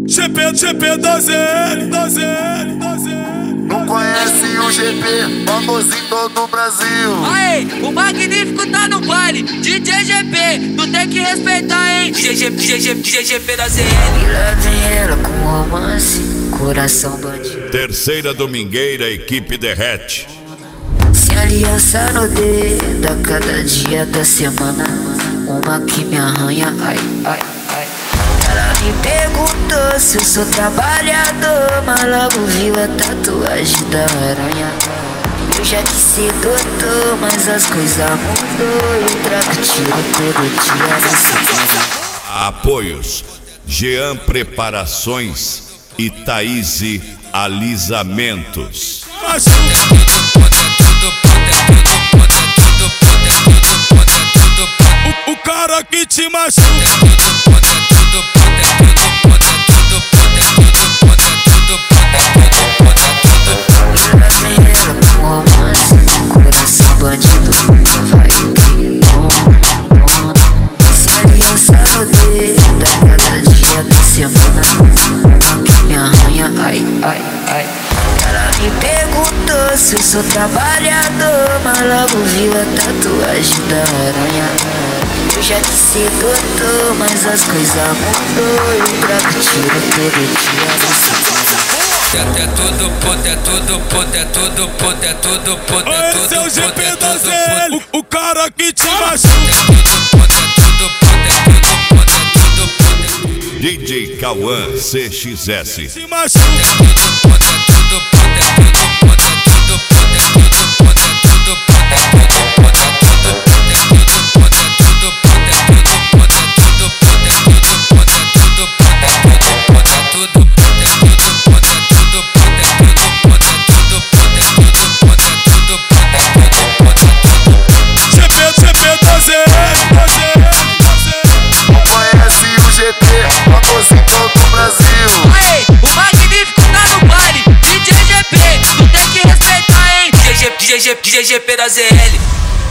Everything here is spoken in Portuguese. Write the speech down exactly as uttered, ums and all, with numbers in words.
G P, G P da Z L, da Z L, da Z L. Não conhece o G P, famoso em todo o Brasil. Aê, o magnífico tá no baile, D J G P, tu tem que respeitar, hein? G G, G G, G G P da Z L. E lá vem ela com romance, coração bandido. Terceira domingueira, equipe derrete. Se aliança no dedo a cada dia da semana, uma que me arranha, ai, ai, ai. Ela me perguntou se eu sou trabalhador, mas logo viu a tatuagem da aranha. Eu já disse doutor, mas as coisas mudou. Eu trago tiro todo dia da semana. Apoios: Jean Preparações e Thaís Alisamentos. O, o cara que te machuca. Coração bandido, vai que toma. Se aliança no dedo a cada dia da semana, uma que me arranha, ai, ai, ai. Ela me perguntou se eu sou trabalhador, mas logo viu a tatuagem da aranha. Eu já disse doutor, mas as coisas mudou. Eu trago tiro todo dia da semana. É tudo puto, é tudo puto, é tudo puto, é tudo puto, é tudo puto. Esse é o G P da Z L, o, o cara que te machuca. D J Cauã C X S. Te machuca. G G P da Z L.